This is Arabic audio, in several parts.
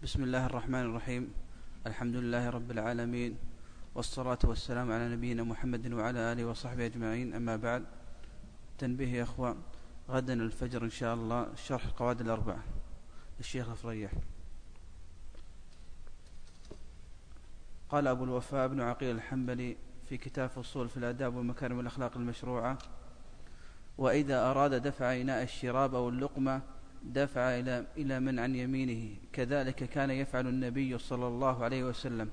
بسم الله الرحمن الرحيم. الحمد لله رب العالمين، والصلاة والسلام على نبينا محمد وعلى آله وصحبه أجمعين. أما بعد، تنبيه يا أخوان، غدا الفجر إن شاء الله شرح القواعد الأربعة الشيخ فريح. قال أبو الوفاء بن عقيل الحنبلي في كتاب فصول في الآداب ومكارم الأخلاق المشروعة: وإذا أراد دفع إناء الشراب أو اللقمة دفع إلى من عن يمينه، كذلك كان يفعل النبي صلى الله عليه وسلم.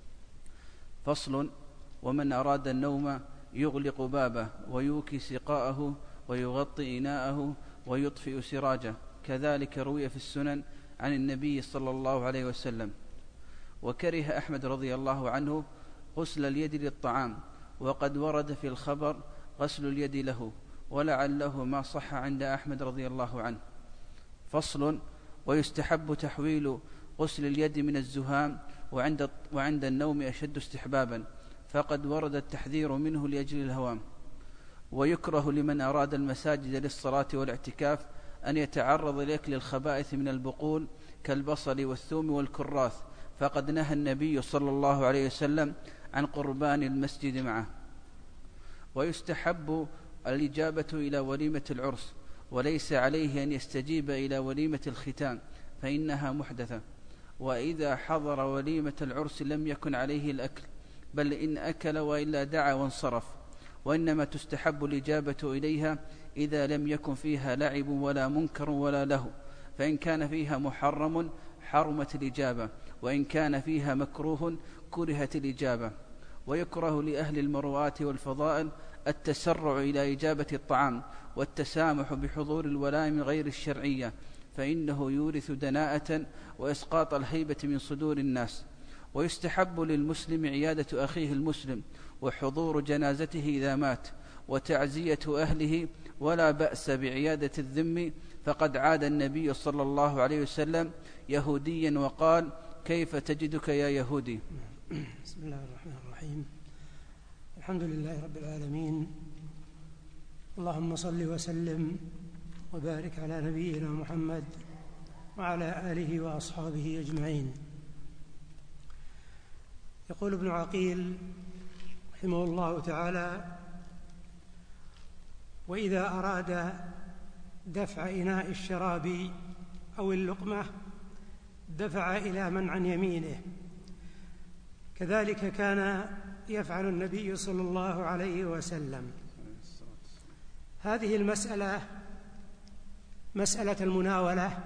فصل: ومن أراد النوم يغلق بابه ويوكي سقاءه ويغطي إناءه ويطفئ سراجه، كذلك روي في السنن عن النبي صلى الله عليه وسلم. وكره أحمد رضي الله عنه غسل اليد للطعام، وقد ورد في الخبر غسل اليد له، ولعله ما صح عند أحمد رضي الله عنه. فصل: ويستحب تحويل غسل اليد من الزهام وعند النوم أشد استحبابا، فقد ورد التحذير منه لأجل الهوام. ويكره لمن أراد المساجد للصلاة والاعتكاف أن يتعرض لأكل الخبائث من البقول كالبصل والثوم والكراث، فقد نهى النبي صلى الله عليه وسلم عن قربان المسجد معه. ويستحب الإجابة إلى وليمة العرس، وليس عليه أن يستجيب إلى وليمة الختان فإنها محدثة. وإذا حضر وليمة العرس لم يكن عليه الأكل، بل إن أكل وإلا دعا وانصرف، وإنما تستحب الإجابة إليها إذا لم يكن فيها لعب ولا منكر ولا له، فإن كان فيها محرم حرمت الإجابة، وإن كان فيها مكروه كرهت الإجابة. ويكره لأهل المروءات والفضائل التسرع إلى إجابة الطعام والتسامح بحضور الولائم غير الشرعية، فإنه يورث دناءة وإسقاط الهيبة من صدور الناس. ويستحب للمسلم عيادة أخيه المسلم وحضور جنازته إذا مات وتعزية أهله، ولا بأس بعيادة الذم، فقد عاد النبي صلى الله عليه وسلم يهوديا وقال: كيف تجدك يا يهودي؟ بسم الله الرحمن الرحيم. الحمد لله رب العالمين، اللهم صل وسلم وبارك على نبينا محمد وعلى آله وأصحابه أجمعين. يقول ابن عقيل رحمه الله تعالى: وإذا أراد دفع إناء الشراب أو اللقمة دفع إلى من عن يمينه، كذلك كان يفعل النبي صلى الله عليه وسلم. هذه المسألة مسألة المناولة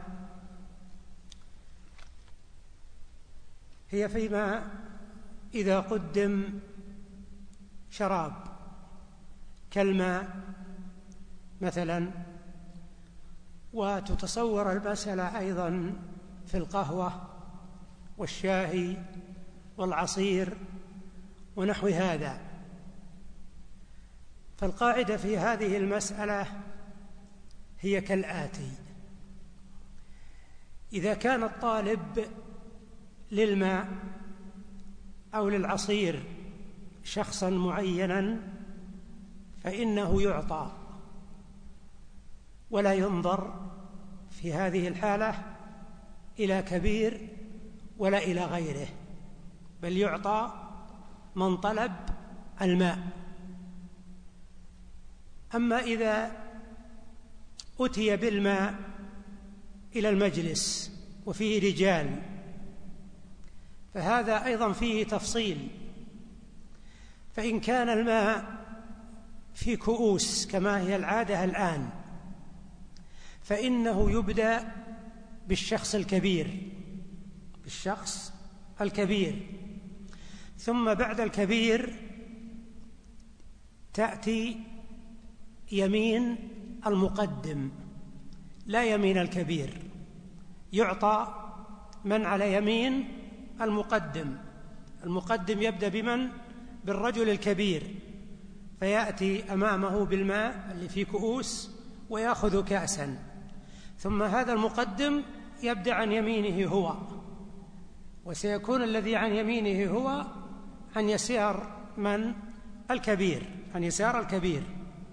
هي فيما إذا قدم شراب كالماء مثلا، وتتصور المسألة أيضا في القهوة والشاي والعصير ونحو هذا. فالقاعدة في هذه المسألة هي كالآتي: إذا كان الطالب للماء أو للعصير شخصا معينا فإنه يعطى، ولا ينظر في هذه الحالة إلى كبير ولا إلى غيره، بل يعطى من طلب الماء. أما إذا أتي بالماء إلى المجلس وفيه رجال فهذا أيضا فيه تفصيل، فإن كان الماء في كؤوس كما هي العادة الآن فإنه يبدأ بالشخص الكبير، ثم بعد الكبير تأتي يمين المقدم لا يمين الكبير، يعطى من على يمين المقدم يبدأ بمن؟ بالرجل الكبير، فيأتي أمامه بالماء اللي في كؤوس ويأخذ كأسا، ثم هذا المقدم يبدأ عن يمينه هو، وسيكون الذي عن يمينه هو عن يسار من؟ الكبير، عن يسار الكبير.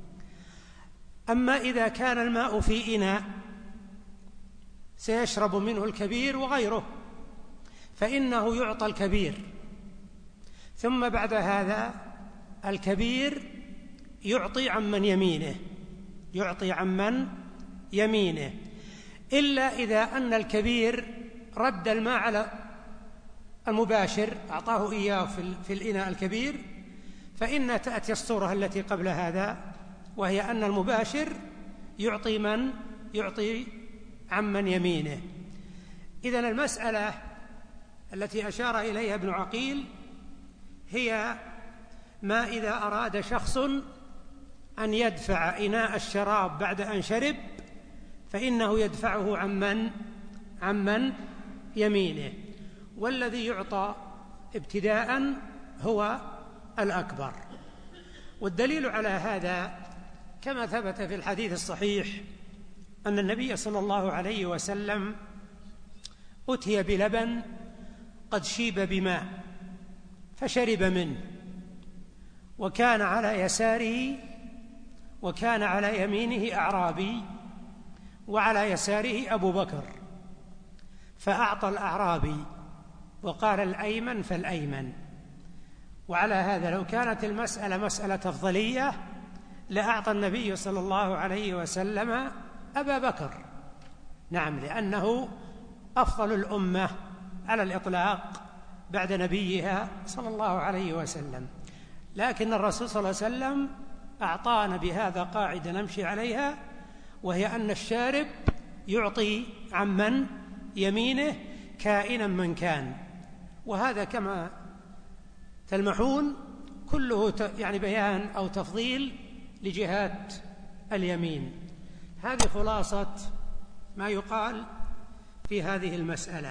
أما إذا كان الماء في إناء سيشرب منه الكبير وغيره، فإنه يعطى الكبير، ثم بعد هذا الكبير يعطي عمن يمينه، إلا إذا أن الكبير رد الماء على المباشر، أعطاه إياه في الإناء الكبير، فإن تأتي الصورة التي قبل هذا، وهي أن المباشر يعطي عمن يمينه. إذن المسألة التي أشار إليها ابن عقيل هي ما إذا أراد شخص أن يدفع إناء الشراب بعد أن شرب، فإنه يدفعه عمن يمينه، والذي يعطى ابتداء هو الأكبر. والدليل على هذا كما ثبت في الحديث الصحيح أن النبي صلى الله عليه وسلم أتي بلبن قد شيب بماء فشرب منه، وكان على يمينه أعرابي وعلى يساره أبو بكر، فأعطى الأعرابي وقال الأيمن فالأيمن. وعلى هذا لو كانت المسألة مسألة أفضلية لأعطى النبي صلى الله عليه وسلم أبا بكر، نعم، لأنه أفضل الأمة على الإطلاق بعد نبيها صلى الله عليه وسلم، لكن الرسول صلى الله عليه وسلم أعطانا بهذا قاعدة نمشي عليها، وهي أن الشارب يعطي عمن يمينه كائنا من كان. وهذا كما تلمحون كله يعني بيان أو تفضيل لجهات اليمين. هذه خلاصة ما يقال في هذه المسألة.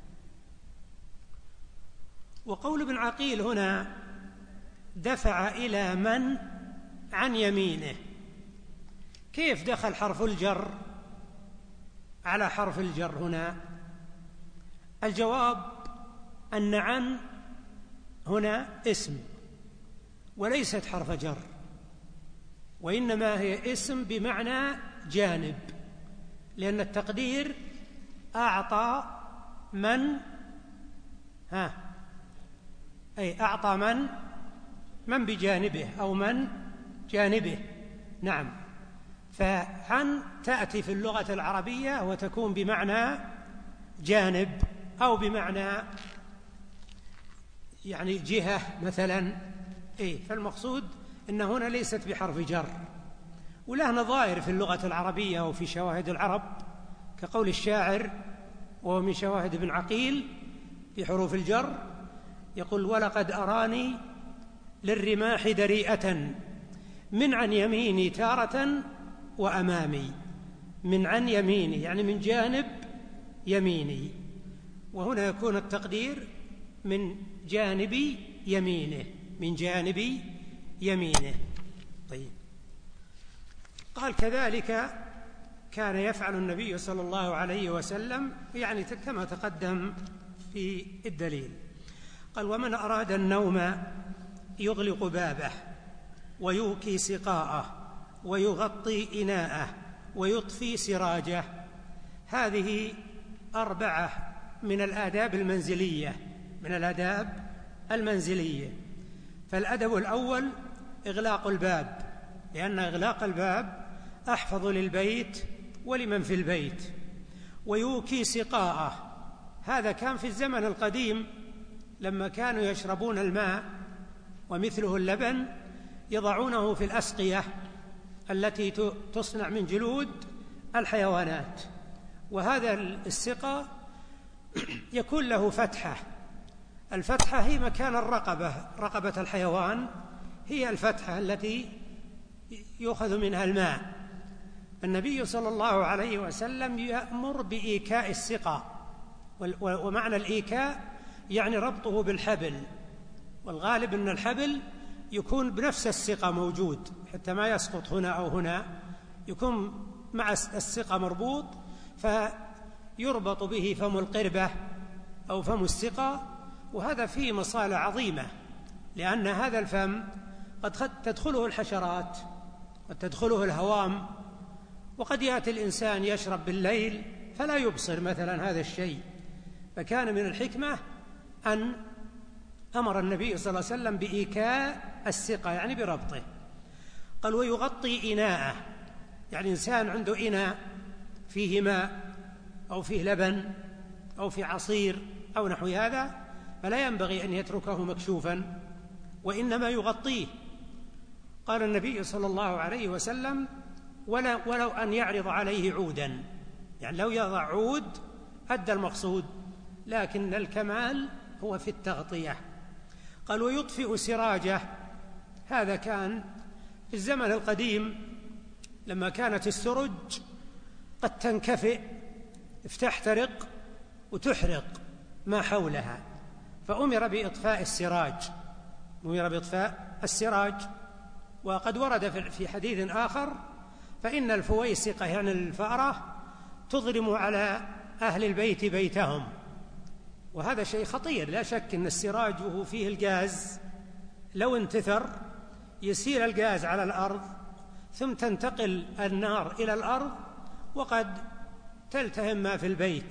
وقول ابن عقيل هنا دفع إلى من عن يمينه، كيف دخل حرف الجر على حرف الجر هنا؟ الجواب أن عن هنا اسم وليست حرف جر، وإنما هي اسم بمعنى جانب، لأن التقدير أعطى من بجانبه أو من جانبه، نعم. فعن تأتي في اللغة العربية وتكون بمعنى جانب أو بمعنى يعني جهة مثلا، فالمقصود أن هنا ليست بحرف جر، ولها نظائر في اللغة العربية وفي شواهد العرب كقول الشاعر وهو من شواهد ابن عقيل في حروف الجر، يقول: ولقد أراني للرماح دريئة من عن يميني تارة وأمامي. من عن يميني يعني من جانب يميني، وهنا يكون التقدير من جانب يمينه. طيب، قال: كذلك كان يفعل النبي صلى الله عليه وسلم، يعني كما تقدم في الدليل. قال: ومن أراد النوم يغلق بابه ويوكي سقاءه ويغطي إناءه ويطفي سراجه. هذه 4 من الآداب المنزلية. فالأدب الأول إغلاق الباب، لأن إغلاق الباب أحفظ للبيت ولمن في البيت. ويوكي سقاءه، هذا كان في الزمن القديم لما كانوا يشربون الماء ومثله اللبن يضعونه في الأسقية التي تصنع من جلود الحيوانات، وهذا السقا يكون له فتحة. الفتحة هي مكان رقبة الحيوان، هي الفتحة التي يؤخذ منها الماء. النبي صلى الله عليه وسلم يأمر بإيكاء السقا، ومعنى الإيكاء يعني ربطه بالحبل، والغالب أن الحبل يكون بنفس السقا موجود حتى ما يسقط هنا أو هنا، يكون مع السقا مربوط، فيربط به فم القربة أو فم السقا. وهذا فيه مصالح عظيمة، لأن هذا الفم قد تدخله الحشرات وتدخله الهوام، وقد يأتي الإنسان يشرب بالليل فلا يبصر مثلا هذا الشيء، فكان من الحكمة أن أمر النبي صلى الله عليه وسلم بإيكاء السقا، يعني بربطه. قال ويغطي إناءه، يعني إنسان عنده إناء فيه ماء أو فيه لبن أو فيه عصير أو نحو هذا، فلا ينبغي أن يتركه مكشوفا، وإنما يغطيه. قال النبي صلى الله عليه وسلم ولو أن يعرض عليه عودا، يعني لو يضع عود أدى المقصود، لكن الكمال هو في التغطية. قال ويطفئ سراجه، هذا كان في الزمن القديم لما كانت السرج قد تنكفئ فتحترق وتحرق ما حولها، فأمر بإطفاء السراج. وقد ورد في حديث آخر فإن الفويسقة يعني الفأرة تظلم على أهل البيت بيتهم، وهذا شيء خطير. لا شك أن السراج وهو فيه الغاز لو انتثر يسير الغاز على الأرض ثم تنتقل النار إلى الأرض وقد تلتهم ما في البيت.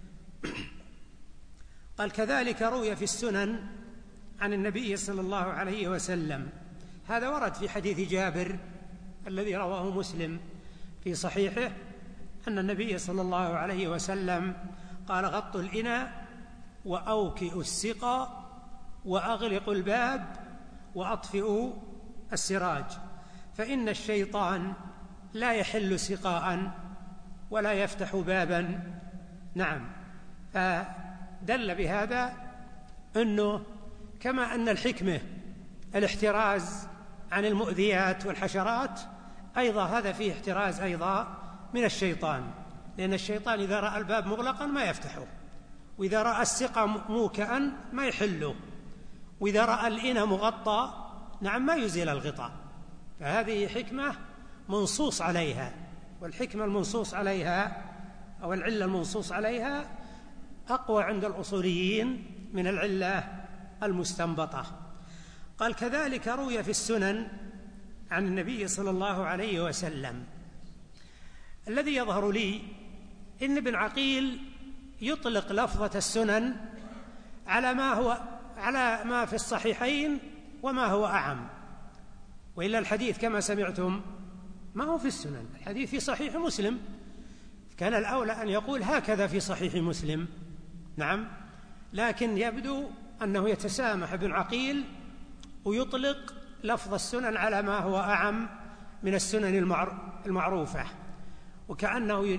قال كذلك روي في السنن عن النبي صلى الله عليه وسلم، هذا ورد في حديث جابر الذي رواه مسلم في صحيحه، أن النبي صلى الله عليه وسلم قال غطوا الإناء وأوكئوا السقا وأغلقوا الباب وأطفئوا السراج، فإن الشيطان لا يحل سقاء ولا يفتح بابا. نعم، فدل بهذا أنه كما أن الحكمة الاحتراز عن المؤذيات والحشرات، أيضا هذا فيه احتراز أيضا من الشيطان، لأن الشيطان إذا رأى الباب مغلقا ما يفتحه، وإذا رأى السقا موكئا ما يحله، وإذا رأى الإناء مغطى نعم ما يزيل الغطاء. فهذه حكمة منصوص عليها، والحكمة المنصوص عليها أو العلة المنصوص عليها أقوى عند الأصوليين من العلة المستنبطة. قال كذلك روي في السنن عن النبي صلى الله عليه وسلم. الذي يظهر لي إن ابن عقيل يطلق لفظة السنن على ما في الصحيحين وما هو أعم، وإلا الحديث كما سمعتم ما هو في السنن، الحديث في صحيح مسلم، كان الأولى أن يقول هكذا في صحيح مسلم. نعم، لكن يبدو أنه يتسامح ابن عقيل ويطلق لفظ السنن على ما هو أعم من السنن المعروفة، وكأنه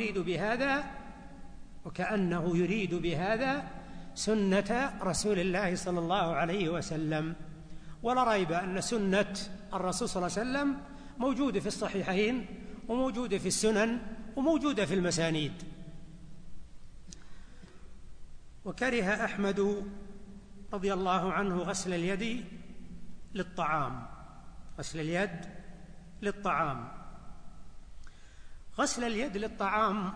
يريد بهذا سنة رسول الله صلى الله عليه وسلم. ولا ريب أن سنة الرسول صلى الله عليه وسلم موجودة في الصحيحين وموجودة في السنن وموجودة في المسانيد. وكره أحمد رضي الله عنه غسل اليد للطعام. غسل اليد للطعام. غسل اليد للطعام،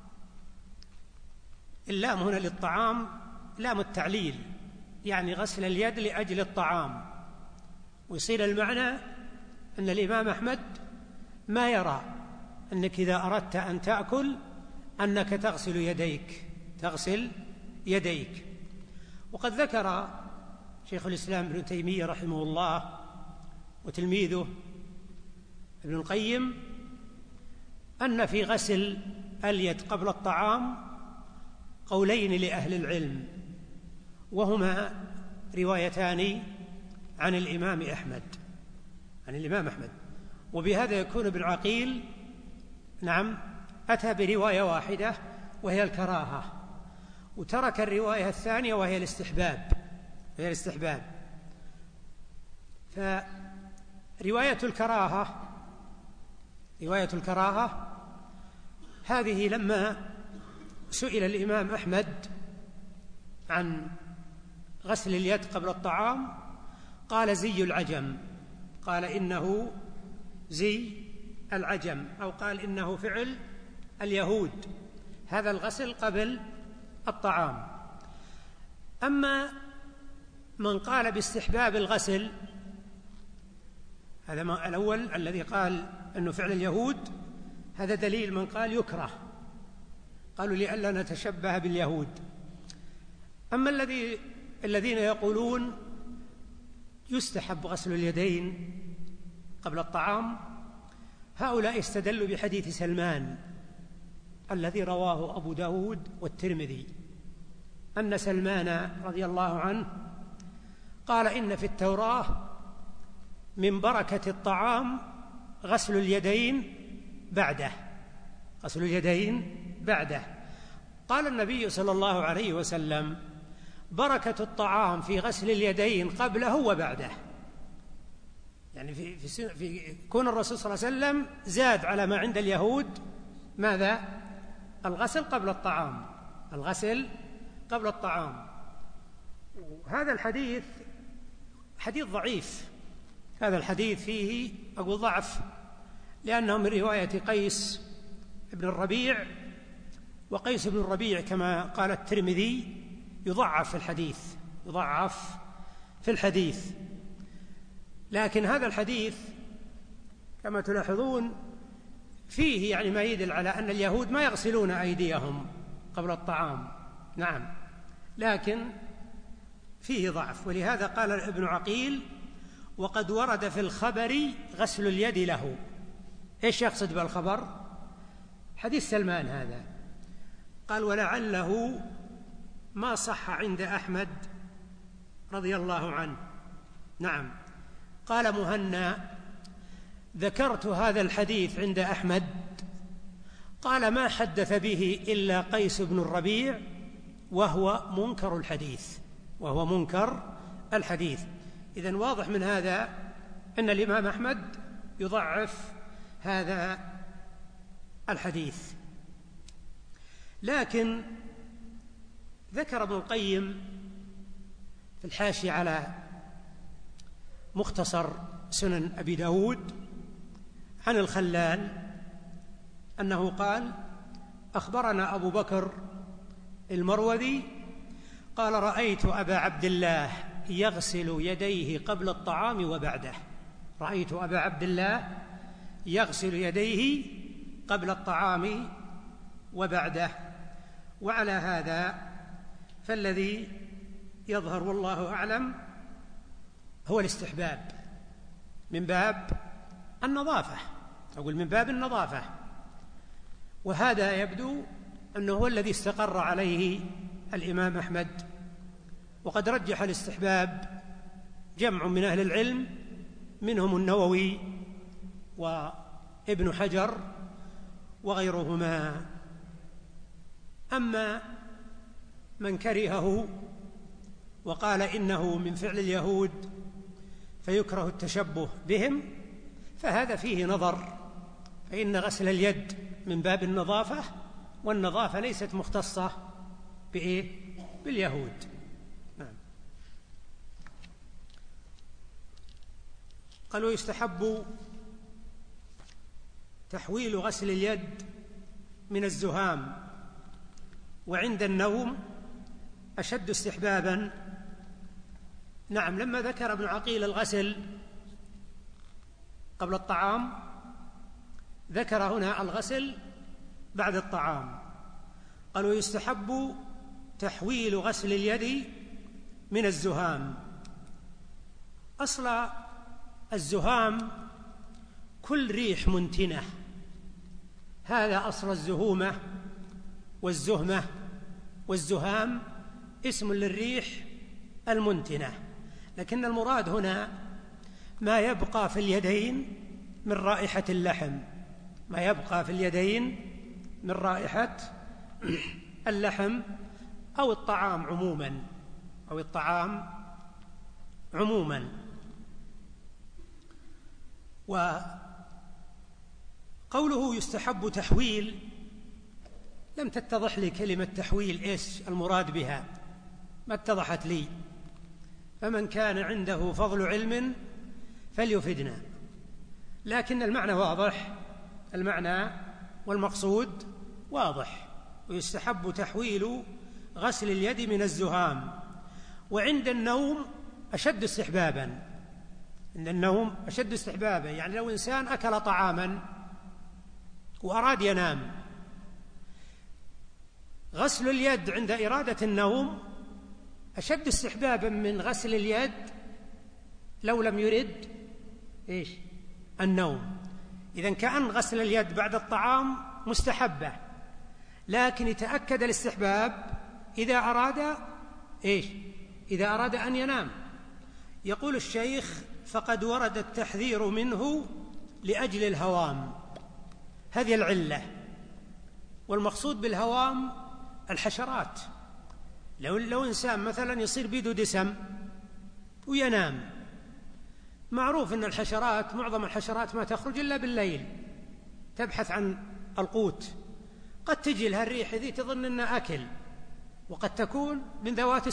اللام هنا للطعام لام التعليل، يعني غسل اليد لأجل الطعام، ويصير المعنى أن الإمام أحمد ما يرى أنك إذا أردت أن تأكل أنك تغسل يديك. وقد ذكر شيخ الإسلام ابن تيمية رحمه الله وتلميذه ابن القيم أن في غسل اليد قبل الطعام قولين لأهل العلم، وهما روايتان عن الإمام أحمد. وبهذا يكون ابن عقيل نعم أتى برواية واحدة وهي الكراهة، وترك الرواية الثانية وهي الاستحباب. فرواية الكراهة هذه لما سئل الإمام أحمد عن غسل اليد قبل الطعام قال زي العجم، قال إنه زي العجم، أو قال إنه فعل اليهود، هذا الغسل قبل الطعام. أما من قال باستحباب الغسل، هذا الأول الذي قال أنه فعل اليهود، هذا دليل من قال يكره، قالوا لئلا نتشبه باليهود. أما الذين يقولون يستحب غسل اليدين قبل الطعام، هؤلاء استدلوا بحديث سلمان الذي رواه أبو داود والترمذي، أن سلمان رضي الله عنه قال: إن في التوراة من بركة الطعام غسل اليدين بعده، غسل اليدين بعده. قال النبي صلى الله عليه وسلم: بركة الطعام في غسل اليدين قبله وبعده. يعني في كون الرسول صلى الله عليه وسلم زاد على ما عند اليهود ماذا؟ الغسل قبل الطعام، الغسل قبل الطعام. هذا الحديث حديث ضعيف، هذا الحديث فيه أقول ضعف، لأنه من رواية قيس بن الربيع، وقيس بن الربيع كما قال الترمذي يضعف في الحديث، يضعف في الحديث. لكن هذا الحديث كما تلاحظون فيه يعني ما يدل على أن اليهود ما يغسلون أيديهم قبل الطعام، نعم، لكن فيه ضعف. ولهذا قال ابن عقيل: وقد ورد في الخبر غسل اليد له. إيش يقصد بالخبر؟ حديث سلمان هذا. قال: ولعله ما صح عند أحمد رضي الله عنه. نعم. قال مهنا: ذكرت هذا الحديث عند أحمد، قال: ما حدث به إلا قيس بن الربيع وهو منكر الحديث، وهو منكر الحديث. إذن واضح من هذا أن الإمام أحمد يضعف هذا الحديث. لكن ذكر ابن القيم في الحاشية على مختصر سنن أبي داود عن الخلال أنه قال: أخبرنا أبو بكر المروذي قال: رأيت أبا عبد الله يغسل يديه قبل الطعام وبعده. رأيت أبا عبد الله يغسل يديه قبل الطعام وبعده. وعلى هذا فالذي يظهر والله أعلم هو الاستحباب من باب النظافة، أقول من باب النظافة، وهذا يبدو أنه هو الذي استقر عليه الإمام أحمد. وقد رجح الاستحباب جمع من أهل العلم، منهم النووي وابن حجر وغيرهما. أما من كرهه وقال إنه من فعل اليهود فيكره التشبه بهم، فهذا فيه نظر، فإن غسل اليد من باب النظافة، والنظافة ليست مختصة باليهود. نعم. قالوا: يستحب تحويل غسل اليد من الزهام وعند النوم أشد استحبابا. نعم، لما ذكر ابن عقيل الغسل قبل الطعام ذكر هنا الغسل بعد الطعام. قالوا: يستحب تحويل غسل اليد من الزهام. أصل الزهام كل ريح منتنة، هذا أصل الزهومة والزهمة، والزهام اسم للريح المنتنة. لكن المراد هنا ما يبقى في اليدين من رائحة اللحم، ما يبقى في اليدين من رائحة اللحم أو الطعام عموما، أو الطعام عموما. وقوله يستحب تحويل، لم تتضح لي كلمة تحويل إيش المراد بها، ما اتضحت لي، فمن كان عنده فضل علم فليفدنا. لكن المعنى واضح، المعنى والمقصود واضح. ويستحب تحويل غسل اليد من الزهام، وعند النوم أشد استحبابا. عند النوم أشد استحبابا، يعني لو إنسان أكل طعاما وأراد ينام، غسل اليد عند إرادة النوم أشد استحبابا من غسل اليد لو لم يرد النوم. إذن كأن غسل اليد بعد الطعام مستحبة، لكن يتأكد الاستحباب إذا أراد إذا أراد أن ينام. يقول الشيخ: فقد ورد التحذير منه لأجل الهوام. هذه العلة، والمقصود بالهوام الحشرات. لو إنسان مثلا يصير بيده دسم وينام، معروف أن الحشرات، معظم الحشرات ما تخرج إلا بالليل تبحث عن القوت، قد تجي لها الريح ذي تظن أنها أكل، وقد تكون من ذوات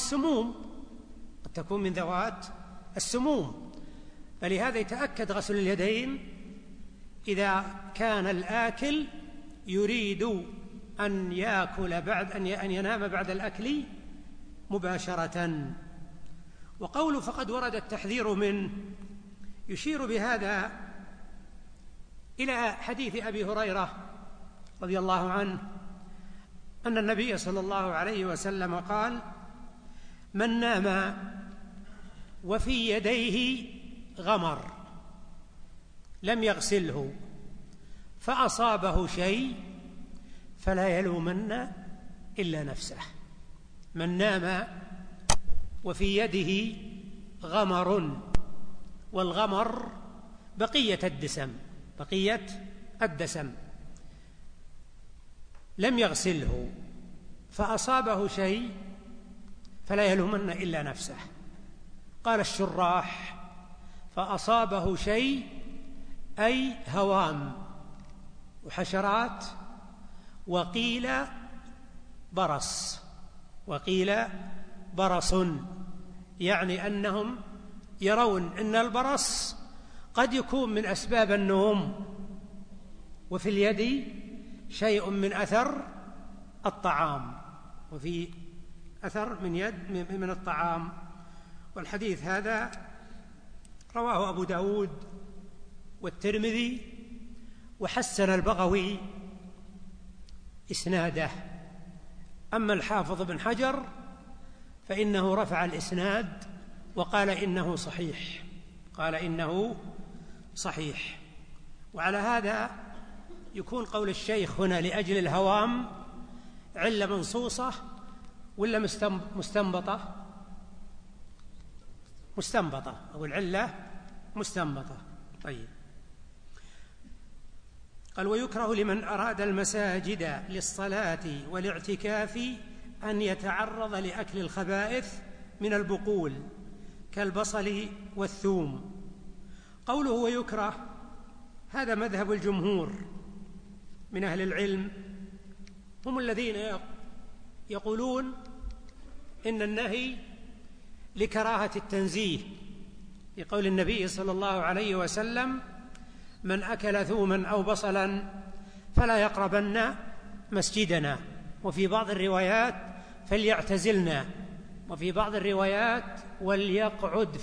السموم، فلهذا يتأكد غسل اليدين إذا كان الآكل يريد أن يأكل بعد أن ينام بعد الأكل مباشرة. وقوله فقد ورد التحذير منه يشير بهذا إلى حديث أبي هريرة رضي الله عنه أن النبي صلى الله عليه وسلم قال: من نام وفي يديه غمر لم يغسله فأصابه شيء فلا يلومن إلا نفسه. من نام وفي يده غمر، والغمر بقية الدسم، لم يغسله فأصابه شيء فلا يلومن إلا نفسه. قال الشراح: فأصابه شيء أي هوام وحشرات، وقيل برص، يعني أنهم يرون أن البرص قد يكون من أسباب النوم، وفي اليد شيء من أثر الطعام، وفي أثر من الطعام. والحديث هذا رواه أبو داود والترمذي، وحسن البغوي إسناده. أما الحافظ بن حجر فإنه رفع الإسناد وقال إنه صحيح. وعلى هذا يكون قول الشيخ هنا لأجل الهوام علة منصوصة ولا مستنبطة، أو العلة مستنبطة. طيب، قال: ويكره لمن أراد المساجد للصلاة والاعتكاف أن يتعرض لأكل الخبائث من البقول كالبصل والثوم. قوله ويكره هذا مذهب الجمهور من أهل العلم، هم الذين يقولون إن النهي لكراهة التنزيه، لقول النبي صلى الله عليه وسلم: من أكل ثوما أو بصلا فلا يقربن مسجدنا، وفي بعض الروايات فليعتزلنا، وفي بعض الروايات وليقعد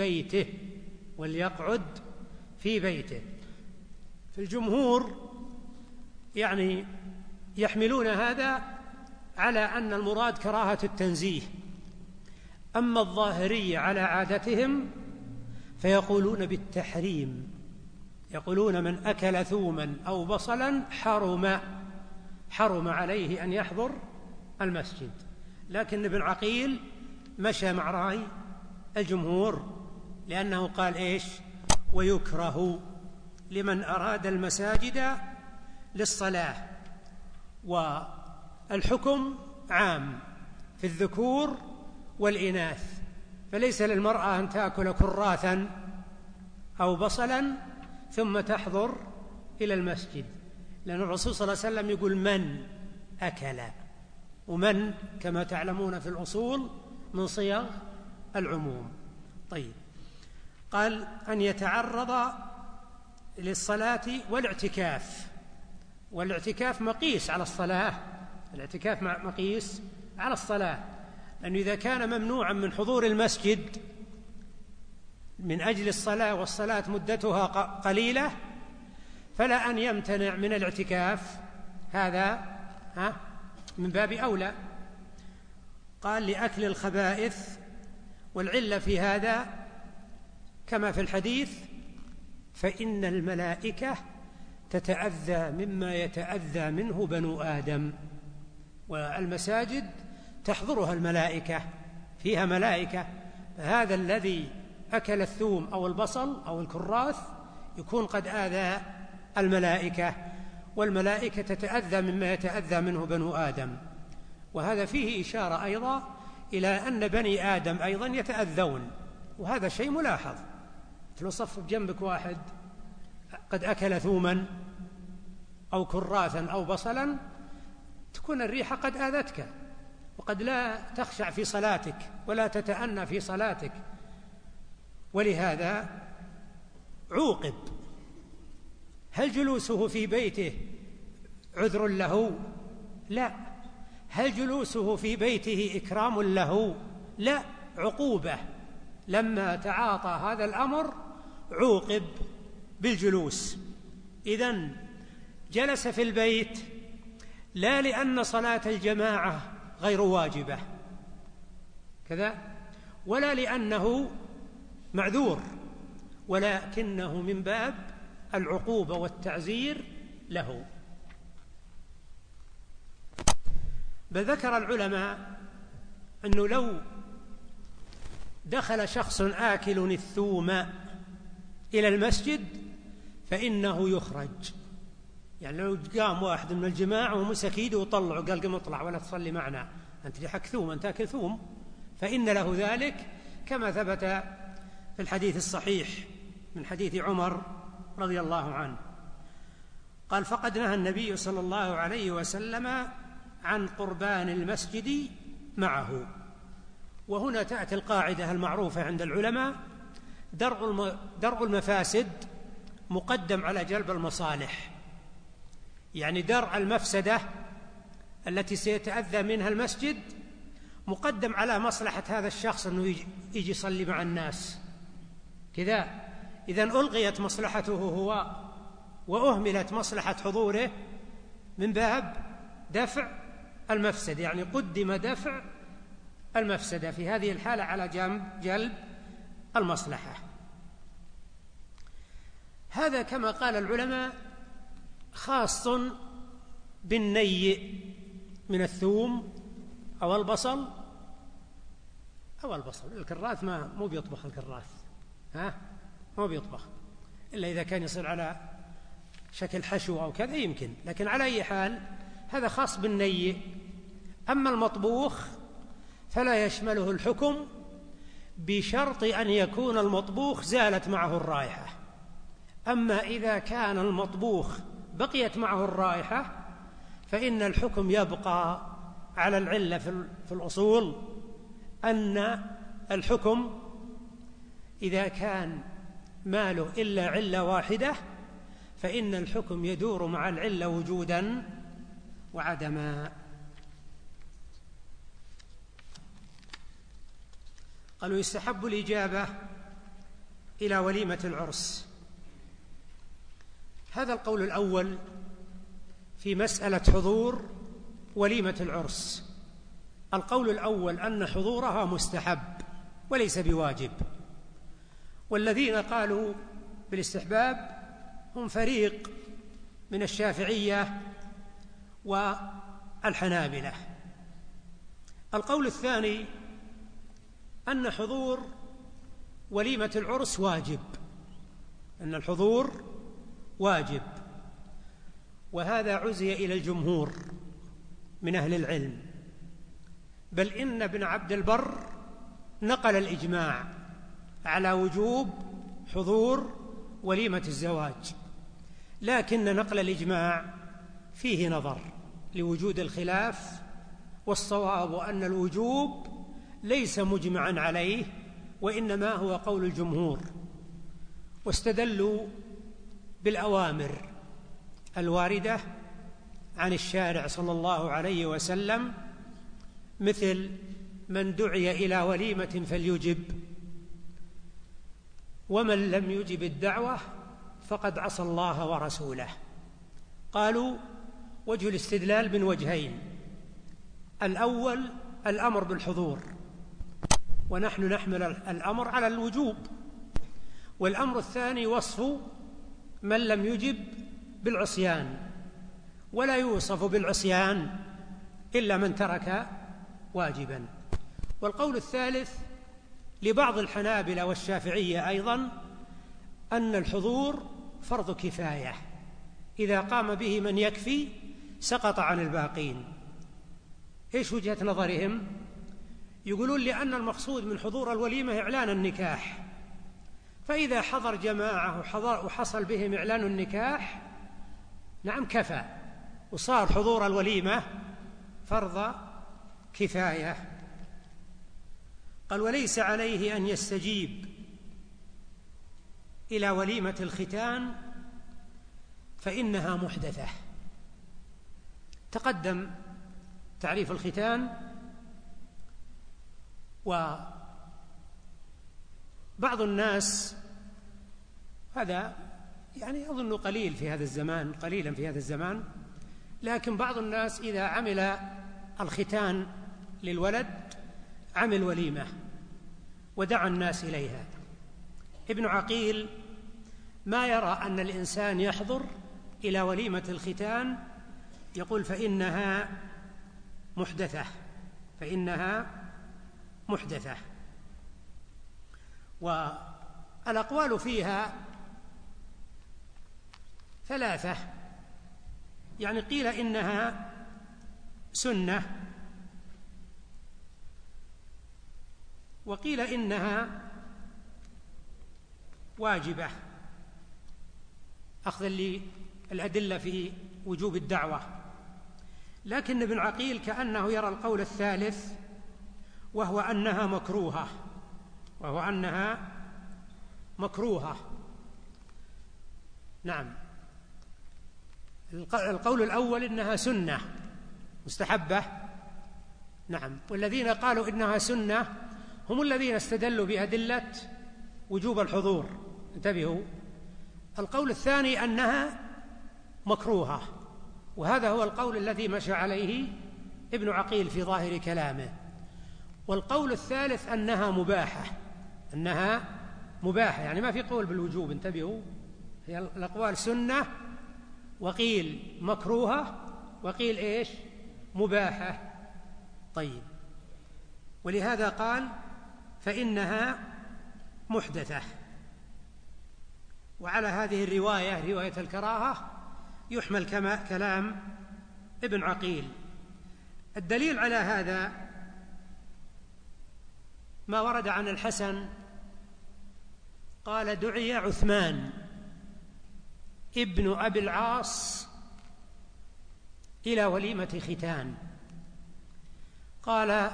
في بيته. في الجمهور يعني يحملون هذا على أن المراد كراهة التنزيه. أما الظاهرية على عادتهم فيقولون بالتحريم، يقولون من أكل ثوما أو بصلا حرم عليه أن يحضر المسجد. لكن ابن عقيل مشى مع رأي الجمهور، لأنه قال ويكره لمن أراد المساجد للصلاة، والحكم عام في الذكور والإناث، فليس للمرأة أن تأكل كراثا أو بصلا ثم تحضر إلى المسجد، لأن الرسول صلى الله عليه وسلم يقول من أكل، ومن كما تعلمون في الأصول من صيغ العموم. طيب، قال أن يتعرض للصلاة والاعتكاف مقيس على الصلاة، الاعتكاف مقيس على الصلاة، لأنه إذا كان ممنوعا من حضور المسجد من أجل الصلاة والصلاة مدتها قليلة، فلا أن يمتنع من الاعتكاف، هذا من باب أولى. قال لأكل الخبائث، والعلة في هذا كما في الحديث: فإن الملائكة تتأذى مما يتأذى منه بنو آدم. والمساجد تحضرها الملائكة، فيها ملائكة، هذا الذي أكل الثوم أو البصل أو الكراث يكون قد آذى الملائكة، والملائكة تتأذى مما يتأذى منه بنو آدم. وهذا فيه إشارة أيضا إلى أن بني آدم أيضا يتأذون، وهذا شيء ملاحظ. لو صف بجنبك واحد قد أكل ثوما أو كراثا أو بصلا، تكون الريحة قد آذتك، وقد لا تخشع في صلاتك ولا تتأنى في صلاتك، ولهذا عوقب. هل جلوسه في بيته عذر له؟ لا. هل جلوسه في بيته إكرام له؟ لا، عقوبة. لما تعاطى هذا الأمر عوقب بالجلوس. إذن جلس في البيت لا لأن صلاة الجماعة غير واجبة كذا، ولا لأنه معذور، ولكنه من باب العقوبة والتعزير له. بل ذكر العلماء أنه لو دخل شخص آكل الثوم إلى المسجد فإنه يخرج. يعني لو قام واحد من الجماعة ومسك يده وطلعه قال قم اطلع ولا تصلي معنا، أنت لحك ثوم، أنت آكل ثوم، فإن له ذلك، كما ثبت في الحديث الصحيح من حديث عمر رضي الله عنه قال: فقد نهى النبي صلى الله عليه وسلم عن قربان المسجد معه. وهنا تأتي القاعدة المعروفة عند العلماء: درء المفاسد مقدم على جلب المصالح. يعني درء المفسدة التي سيتأذى منها المسجد مقدم على مصلحة هذا الشخص أنه يجي يصلي مع الناس كذا. إذن ألغيت مصلحته هو وأهملت مصلحة حضوره من باب دفع المفسدة، يعني قدم دفع المفسدة في هذه الحالة على جلب المصلحة. هذا كما قال العلماء خاص بالنيء من الثوم أو البصل الكراث مو بيطبخ الكراث، مو بيطبخ إلا إذا كان يصير على شكل حشو أو كذا يمكن، لكن على أي حال هذا خاص بالنيء. أما المطبوخ فلا يشمله الحكم بشرط أن يكون المطبوخ زالت معه الرائحة. أما إذا كان المطبوخ بقيت معه الرائحة فإن الحكم يبقى على العلة في الأصول، أن الحكم إذا كان ماله إلا علة واحدة فإن الحكم يدور مع العلة وجودا وعدما. قالوا: يستحب الإجابة إلى وليمة العرس. هذا القول الأول في مسألة حضور وليمة العرس. القول الأول أن حضورها مستحب وليس بواجب، والذين قالوا بالاستحباب هم فريق من الشافعية والحنابلة. القول الثاني أن حضور وليمة العرس واجب، أن الحضور واجب، وهذا عزي إلى الجمهور من أهل العلم، بل إن ابن عبد البر نقل الإجماع على وجوب حضور وليمة الزواج، لكن نقل الإجماع فيه نظر لوجود الخلاف، والصواب أن الوجوب ليس مجمعا عليه وإنما هو قول الجمهور. واستدلوا بالأوامر الواردة عن الشارع صلى الله عليه وسلم، مثل من دعي إلى وليمة فليجب، ومن لم يجب الدعوة فقد عصى الله ورسوله. قالوا: وجه الاستدلال من وجهين: الأول الأمر بالحضور، ونحن نحمل الأمر على الوجوب. والأمر الثاني وصف من لم يجب بالعصيان، ولا يوصف بالعصيان إلا من ترك واجبا. والقول الثالث لبعض الحنابلة والشافعية أيضا أن الحضور فرض كفاية، إذا قام به من يكفي سقط عن الباقين. إيش وجهة نظرهم؟ يقولون لأن المقصود من حضور الوليمة إعلان النكاح، فإذا حضر جماعة وحصل بهم إعلان النكاح نعم كفى، وصار حضور الوليمة فرض كفاية. قال: وليس عليه أن يستجيب إلى وليمة الختان فإنها محدثة. تقدم تعريف الختان، وبعض الناس، هذا يعني أظن قليل في هذا الزمان، قليلا في هذا الزمان، لكن بعض الناس إذا عمل الختان للولد عمل وليمة ودعا الناس إليها. ابن عقيل ما يرى أن الإنسان يحضر إلى وليمة الختان، يقول فإنها محدثة، فإنها محدثة. والأقوال فيها ثلاثة، يعني قيل إنها سنة، وقيل إنها واجبة أخذا للأدلة في وجوب الدعوة. لكن ابن عقيل كأنه يرى القول الثالث، وهو أنها مكروهة، وهو أنها مكروهة. نعم، القول الأول إنها سنة مستحبة، نعم، والذين قالوا إنها سنة هم الذين استدلوا بأدلة وجوب الحضور، انتبهوا. القول الثاني أنها مكروهة، وهذا هو القول الذي مشى عليه ابن عقيل في ظاهر كلامه. والقول الثالث أنها مباحة، أنها مباحة، يعني ما في قول بالوجوب، انتبهوا، هي الأقوال سنة، وقيل مكروهة، وقيل إيش؟ مباحة. طيب، ولهذا قال فإنها محدثة. وعلى هذه الرواية، رواية الكراهة، يحمل كلام ابن عقيل. الدليل على هذا ما ورد عن الحسن قال: دعي عثمان ابن أبي العاص إلى وليمة ختان، قال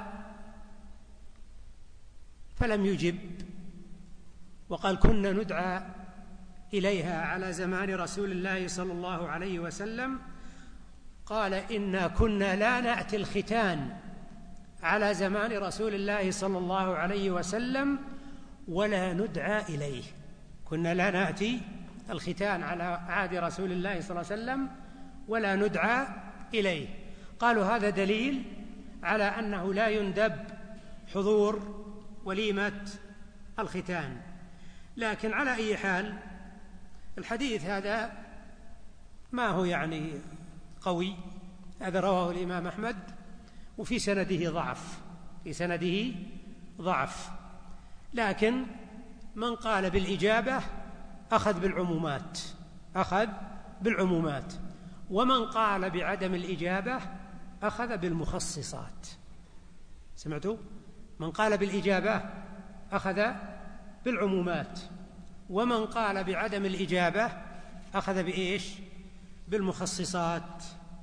فلم يجب، وقال كنا ندعى إليها على زمان رسول الله صلى الله عليه وسلم. قال إنا كنا لا نأتي الختان على زمان رسول الله صلى الله عليه وسلم ولا ندعى إليه، كنا لا نأتي الختان على عهد رسول الله صلى الله عليه وسلم ولا ندعى إليه. قالوا هذا دليل على أنه لا يندب حضور وليمة الختان. لكن على أي حال الحديث هذا ما هو يعني قوي، هذا رواه الإمام أحمد وفي سنده ضعف، في سنده ضعف. لكن من قال بالإجابة أخذ بالعمومات، أخذ بالعمومات، ومن قال بعدم الإجابة أخذ بالمخصصات. سمعتوا؟ من قال بالإجابة أخذ بالعمومات، ومن قال بعدم الإجابة أخذ بإيش؟ بالمخصصات.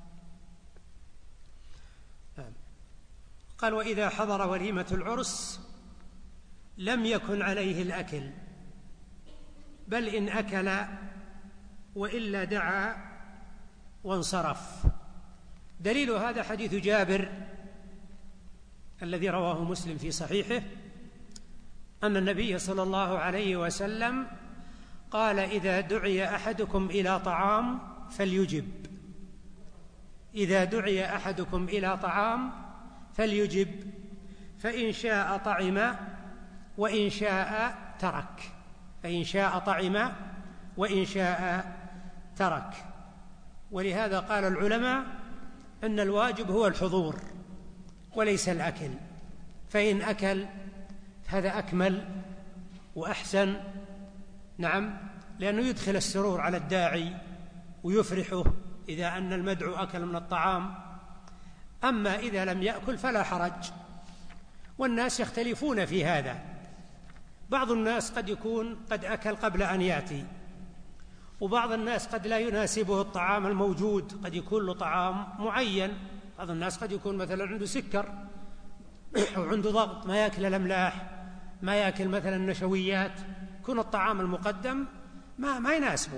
قال وإذا حضر وليمة العرس لم يكن عليه الأكل، بل إن أكل وإلا دعا وانصرف. دليل هذا حديث جابر الذي رواه مسلم في صحيحه أن النبي صلى الله عليه وسلم قال إذا دعي أحدكم إلى طعام فليجب، إذا دعي أحدكم إلى طعام فليجب، فإن شاء طعم وإن شاء ترك، فإن شاء طعم وإن شاء ترك. ولهذا قال العلماء أن الواجب هو الحضور وليس الأكل، فإن أكل هذا أكمل وأحسن، نعم، لأنه يدخل السرور على الداعي ويفرحه إذا أن المدعو أكل من الطعام. أما إذا لم يأكل فلا حرج. والناس يختلفون في هذا، بعض الناس قد يكون قد أكل قبل أن يأتي، وبعض الناس قد لا يناسبه الطعام الموجود، قد يكون له طعام معين. بعض الناس قد يكون مثلا عنده سكر أو عنده ضغط، ما يأكل الأملاح، ما يأكل مثلا النشويات، يكون الطعام المقدم ما يناسبه.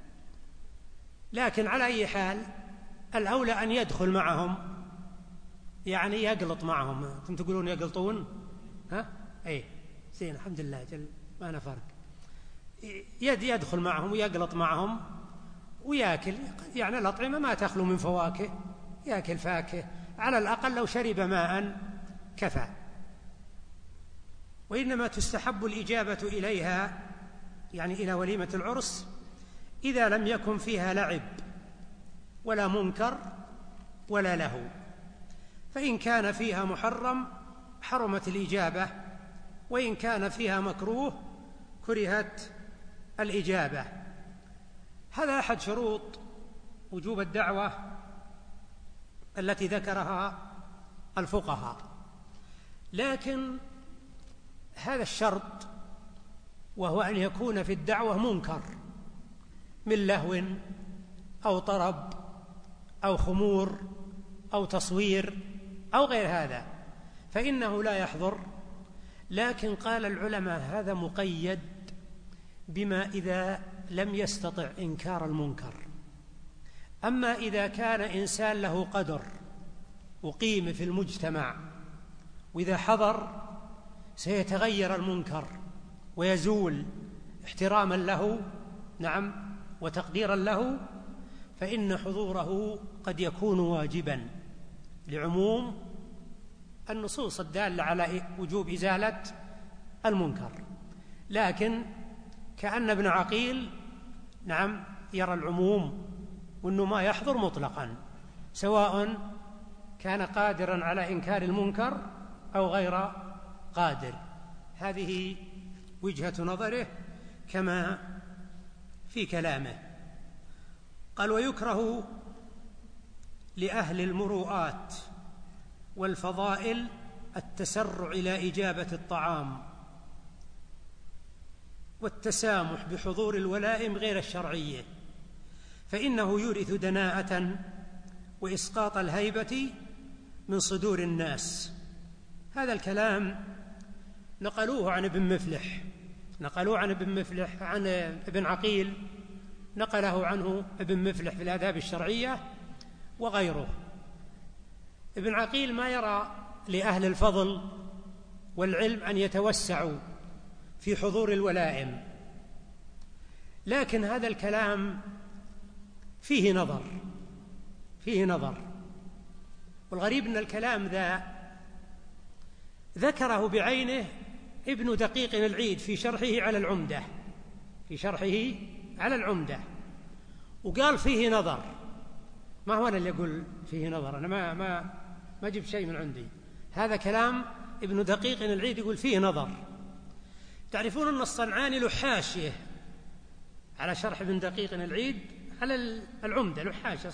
لكن على أي حال الأولى أن يدخل معهم، يعني يقلط معهم. أنتم تقولون يقلطون؟ ها؟ أي زين، الحمد لله، جل ما أنا فرق. يدخل معهم ويقلط معهم ويأكل، يعني الأطعمة ما تخلو من فواكه، يأكل فاكهة على الأقل، لو شرب ماء كفى. وإنما تستحب الإجابة إليها، يعني إلى وليمة العرس، إذا لم يكن فيها لعب ولا منكر ولا لهو. فإن كان فيها محرم حرمت الإجابة، وإن كان فيها مكروه كرهت الإجابة. هذا أحد شروط وجوب الدعوة التي ذكرها الفقهاء. لكن هذا الشرط، وهو أن يكون في الدعوة منكر من لهو أو طرب أو خمور أو تصوير أو غير هذا، فإنه لا يحضر. لكن قال العلماء هذا مقيد بما إذا لم يستطع إنكار المنكر. أما إذا كان إنسان له قدر وقيمة في المجتمع، وإذا حضر سيتغير المنكر ويزول احتراما له، نعم، وتقديرا له، فإن حضوره قد يكون واجبا لعموم النصوص الدالة على وجوب إزالة المنكر. لكن كأن ابن عقيل، نعم، يرى العموم، وأنه ما يحضر مطلقا، سواء كان قادرا على إنكار المنكر أو غير قادر. هذه وجهة نظره كما في كلامه. قال: ويكره لأهل المروءات والفضائل التسرع إلى إجابة الطعام والتسامح بحضور الولائم غير الشرعية، فإنه يورث دناءة وإسقاط الهيبة من صدور الناس. هذا الكلام نقلوه عن ابن مفلح، عن ابن عقيل، نقله عنه ابن مفلح في الآداب الشرعية وغيره. ابن عقيل ما يرى لأهل الفضل والعلم أن يتوسعوا في حضور الولائم، لكن هذا الكلام فيه نظر. والغريب أن الكلام ذا ذكره بعينه ابن دقيق العيد في شرحه على العمدة، وقال فيه نظر. ما هو أنا اللي أقول فيه نظر، أنا ما جبت شيء من عندي، هذا كلام ابن دقيق العيد يقول فيه نظر. تعرفون أن الصنعاني له حاشية على شرح ابن دقيق العيد على العمدة، له حاشية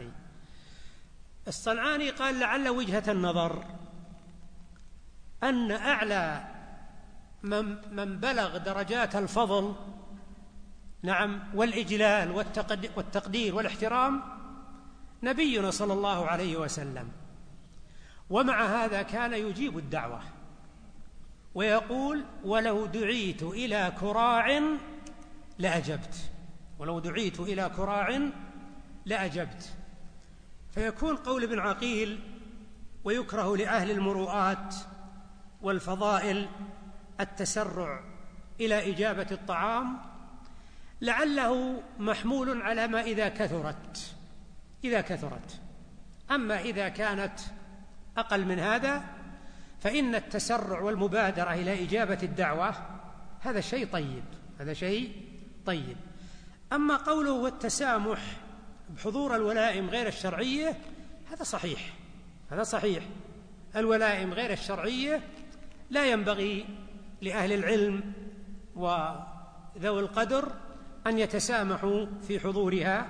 الصنعاني قال: لعل وجهة النظر أن أعلى من بلغ درجات الفضل، نعم، والإجلال والتقدير والاحترام نبينا صلى الله عليه وسلم. ومع هذا كان يجيب الدعوة ويقول: ولو دعيت إلى كراع لأجبت. فيكون قول ابن عقيل: ويكره لأهل المروءات والفضائل التسرع إلى إجابة الطعام، لعله محمول على ما إذا كثرت. أما إذا كانت أقل من هذا، فإن التسرع والمبادرة إلى إجابة الدعوة هذا شيء طيب، هذا شيء طيب. أما قوله والتسامح بحضور الولائم غير الشرعية هذا صحيح، هذا صحيح. الولائم غير الشرعية لا ينبغي لأهل العلم وذوي القدر أن يتسامحوا في حضورها،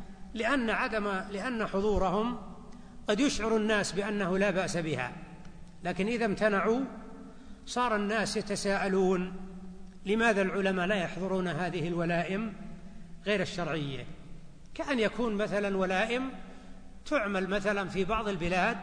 لأن حضورهم قد يشعر الناس بأنه لا بأس بها، لكن إذا امتنعوا صار الناس يتساءلون لماذا العلماء لا يحضرون هذه الولائم غير الشرعية، كأن يكون مثلا ولائم تعمل مثلا في بعض البلاد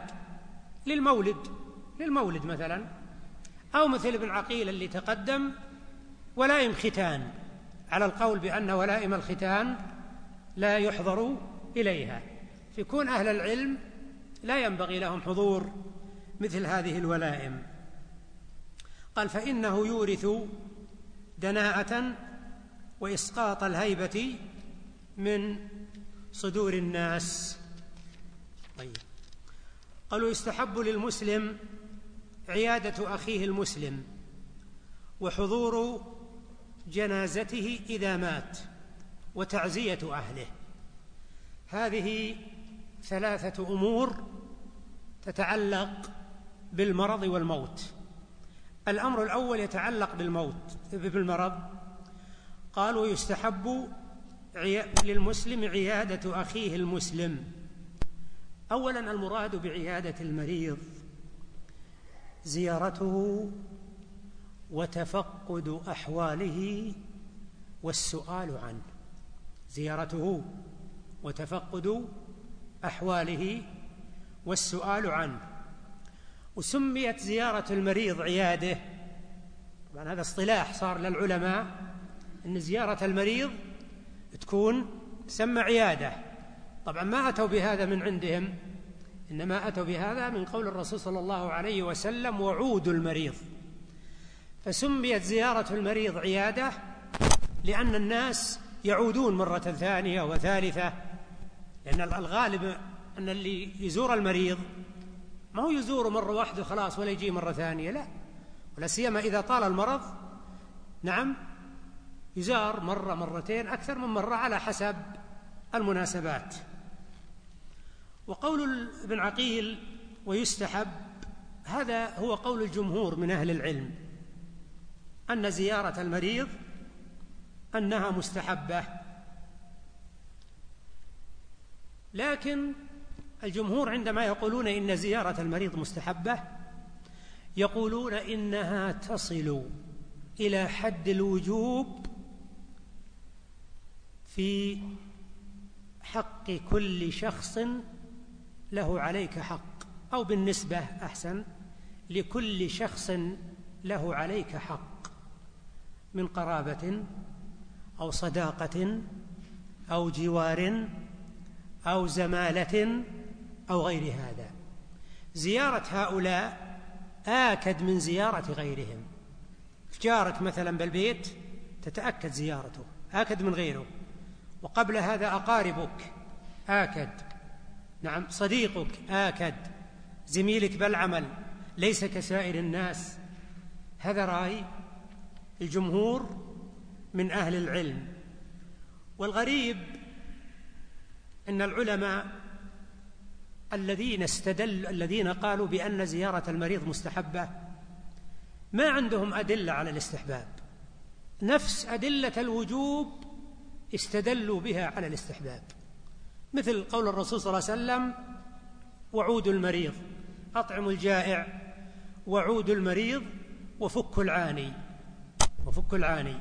للمولد مثلا، أو مثل ابن عقيل اللي تقدم ولائم ختان، على القول بأن ولائم الختان لا يحضر إليها، فيكون أهل العلم لا ينبغي لهم حضور مثل هذه الولائم. قال فإنه يورث دناءة وإسقاط الهيبة من صدور الناس. طيب. قالوا يستحب للمسلم عيادة أخيه المسلم وحضور جنازته إذا مات وتعزية أهله. هذه 3 أمور تتعلق بالمرض والموت. الأمر الأول يتعلق بالمرض. قالوا يستحب للمسلم عيادة أخيه المسلم. أولا المراد بعيادة المريض زيارته وتفقد أحواله والسؤال عنه، زيارته وتفقد أحواله والسؤال عنه. وسميت زيارة المريض عيادة، طبعا هذا اصطلاح صار للعلماء أن زيارة المريض تكون تسمى عيادة. طبعا ما أتوا بهذا من عندهم، إنما أتوا بهذا من قول الرسول صلى الله عليه وسلم وعودوا المريض. فسميت زيارة المريض عيادة لأن الناس يعودون مرة ثانية وثالثة، لأن الغالب أن اللي يزور المريض ما هو يزوره مرة واحدة خلاص ولا يجي مرة ثانية، لا، ولا سيما إذا طال المرض، نعم يزار مرة مرتين أكثر من مرة على حسب المناسبات. وقول ابن عقيل ويستحب هذا هو قول الجمهور من أهل العلم، أن زيارة المريض أنها مستحبة، لكن الجمهور عندما يقولون إن زيارة المريض مستحبة يقولون إنها تصل إلى حد الوجوب في حق كل شخص له عليك حق، أو بالنسبة أحسن لكل شخص له عليك حق من قرابة أو صداقة أو جوار أو زمالة أو غير هذا. زيارة هؤلاء آكد من زيارة غيرهم. جارك مثلا بالبيت تتأكد زيارته، آكد من غيره. وقبل هذا أقاربك آكد، نعم، صديقك آكد، زميلك بالعمل ليس كسائر الناس. هذا رأي الجمهور من أهل العلم. والغريب أن العلماء الذين قالوا بأن زيارة المريض مستحبة ما عندهم أدلة على الاستحباب، نفس أدلة الوجوب استدلوا بها على الاستحباب، مثل قول الرسول صلى الله عليه وسلم وعودوا المريض، أطعموا الجائع، وعودوا المريض، وفكوا العاني، وفكوا العاني.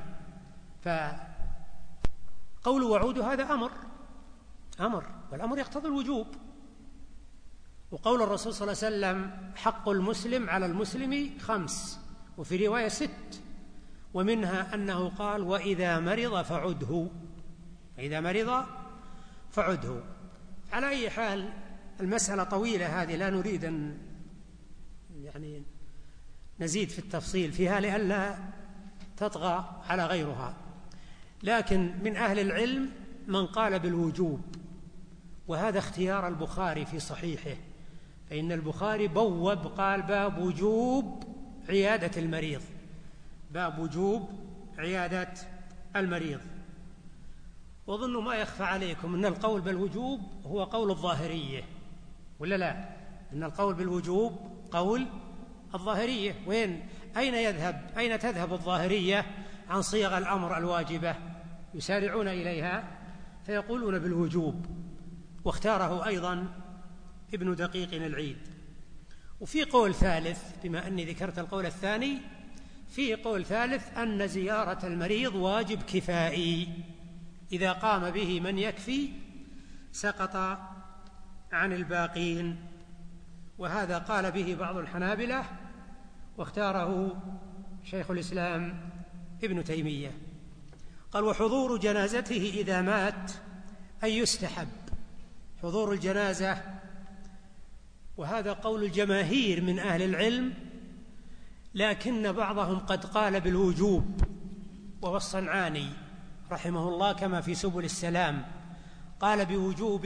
فقول وعودوا هذا أمر، والأمر يقتضي الوجوب. وقول الرسول صلى الله عليه وسلم حق المسلم على المسلم 5، وفي رواية 6، ومنها أنه قال وإذا مرض فعده، إذا مرض فعده. على أي حال المسألة طويلة هذه، لا نريد أن يعني نزيد في التفصيل فيها لئلا تطغى على غيرها. لكن من أهل العلم من قال بالوجوب، وهذا اختيار البخاري في صحيحه، فإن البخاري بوب قال باب وجوب عيادة المريض، باب وجوب عيادة المريض. وأظن ما يخفى عليكم أن القول بالوجوب هو قول الظاهرية، ولا لا؟ أن القول بالوجوب قول الظاهرية. أين تذهب الظاهرية عن صيغ الأمر الواجبة؟ يسارعون إليها فيقولون بالوجوب، واختاره أيضا ابن دقيق العيد. وفي قول ثالث، بما أني ذكرت القول الثاني، في قول ثالث أن زيارة المريض واجب كفائي، إذا قام به من يكفي سقط عن الباقين، وهذا قال به بعض الحنابلة واختاره شيخ الإسلام ابن تيمية. قال وحضور جنازته إذا مات أي يستحب حضور الجنازة، وهذا قول الجماهير من أهل العلم، لكن بعضهم قد قال بالوجوب، وهو الصنعاني رحمه الله كما في سبل السلام قال بوجوب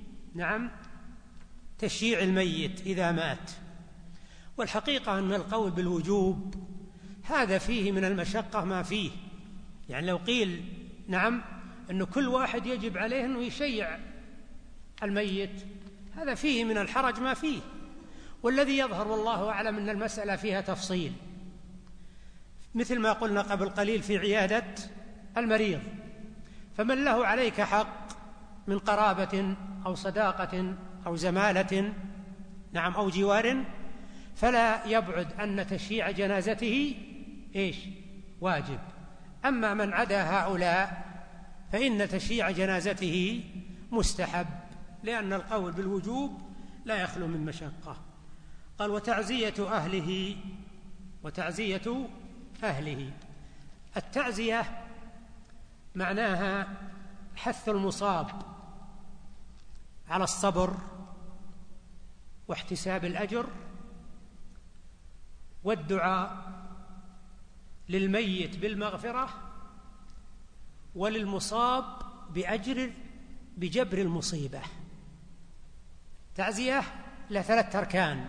تشييع الميت إذا مات. والحقيقة أن القول بالوجوب هذا فيه من المشقة ما فيه، يعني لو قيل أن كل واحد يجب عليه أنه يشيع الميت، هذا فيه من الحرج ما فيه. والذي يظهر والله أعلم أن المسألة فيها تفصيل، مثل ما قلنا قبل قليل في عيادة المريض، فمن له عليك حق من قرابة أو صداقة أو زمالة أو جوار، فلا يبعد أن تشييع جنازته واجب. أما من عدا هؤلاء فإن تشييع جنازته مستحب، لأن القول بالوجوب لا يخلو من مشقة. قال وتعزية أهله. التعزية معناها حث المصاب على الصبر واحتساب الأجر، والدعاء للميت بالمغفرة، وللمصاب بجبر المصيبة. تعزية له 3 أركان: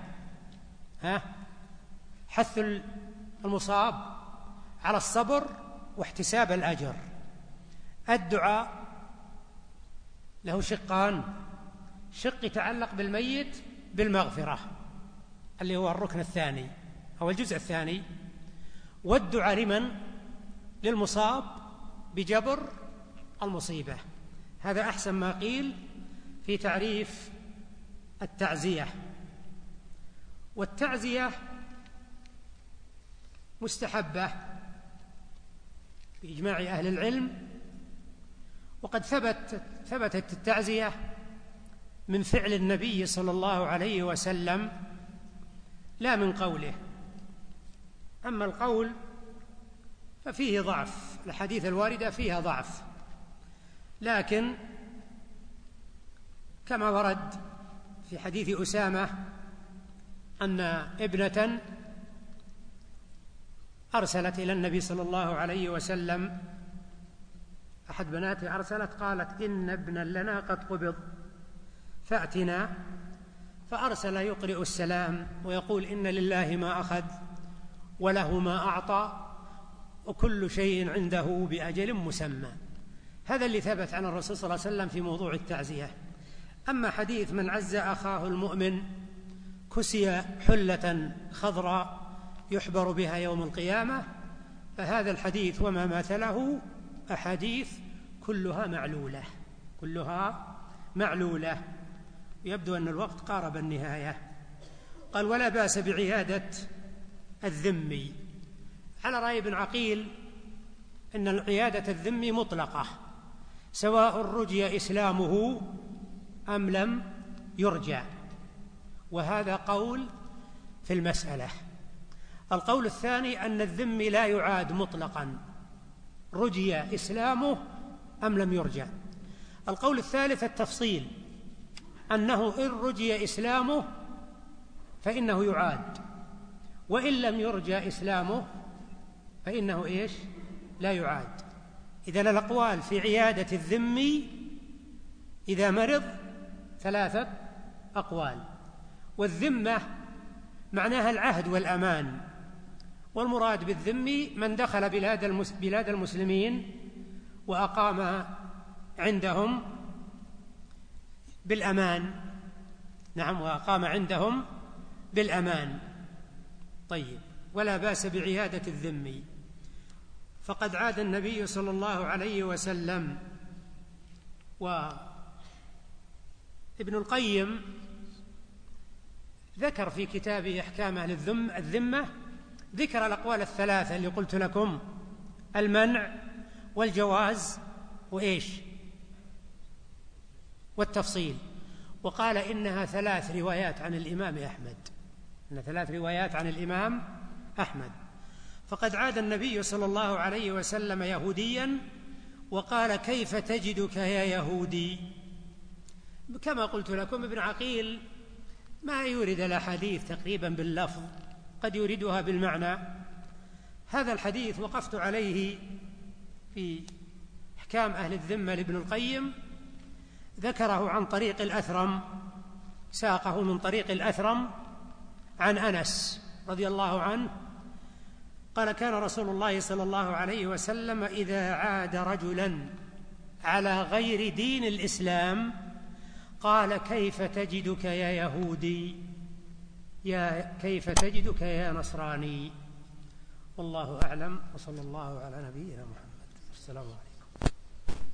حث المصاب على الصبر واحتساب الأجر. الدعاء له شقان: شق يتعلق بالميت بالمغفرة اللي هو الركن الثاني أو الجزء الثاني، والدعاء للمصاب بجبر المصيبة. هذا أحسن ما قيل في تعريف التعزية. والتعزية مستحبة بإجماع أهل العلم، وقد ثبتت التعزية من فعل النبي صلى الله عليه وسلم لا من قوله. أما القول ففيه ضعف، الحديث الواردة فيها ضعف، لكن كما ورد في حديث أسامة أن ابنة أرسلت إلى النبي صلى الله عليه وسلم، أحد بناته أرسلت قالت إن ابنا لنا قد قبض فأتنا، فأرسل يقرئ السلام ويقول إن لله ما أخذ وله ما أعطى وكل شيء عنده بأجل مسمى. هذا اللي ثبت عن الرسول صلى الله عليه وسلم في موضوع التعزية. أما حديث من عز أخاه المؤمن كسي حلة خضراء يحبر بها يوم القيامة، فهذا الحديث وما مثله أحاديث كلها معلولة. يبدو أن الوقت قارب النهاية. قال ولا بأس بعيادة الذمي، على رأي ابن عقيل أن عيادة الذمي مطلقة سواء رجي إسلامه أم لم يرجى، وهذا قول في المسألة. القول الثاني أن الذمي لا يعاد مطلقا رجي إسلامه أم لم يرجى. القول الثالث التفصيل، أنه إن رجي إسلامه فإنه يعاد، وإن لم يرجى إسلامه فإنه لا يعاد. إذن الأقوال في عيادة الذمي إذا مرض 3 أقوال، والذمة معناها العهد والأمان، والمراد بالذمي من دخل بلاد المسلمين وأقام عندهم بالأمان. نعم، وأقام عندهم بالأمان. طيب، ولا بأس بعيادة الذمي. فقد عاد النبي صلى الله عليه وسلم. وابن القيم ذكر في كتابه أحكام أهل الذمة ذكر الأقوال الثلاثة اللي قلت لكم: المنع والجواز والتفصيل. وقال إنها 3 روايات عن الإمام أحمد، إن 3 روايات عن الإمام أحمد. فقد عاد النبي صلى الله عليه وسلم يهوديا وقال: كيف تجدك يا يهودي؟ كما قلت لكم، ابن عقيل ما يورد الأحاديث تقريبا باللفظ، قد يوردها بالمعنى. هذا الحديث وقفت عليه في أحكام أهل الذمة لابن القيم، ذكره عن طريق الأثرم، ساقه من طريق الأثرم عن أنس رضي الله عنه قال: كان رسول الله صلى الله عليه وسلم إذا عاد رجلا على غير دين الإسلام قال: كيف تجدك يا يهودي؟ كيف تجدك يا نصراني؟ والله أعلم، وصلى الله على نبينا محمد. السلام عليكم.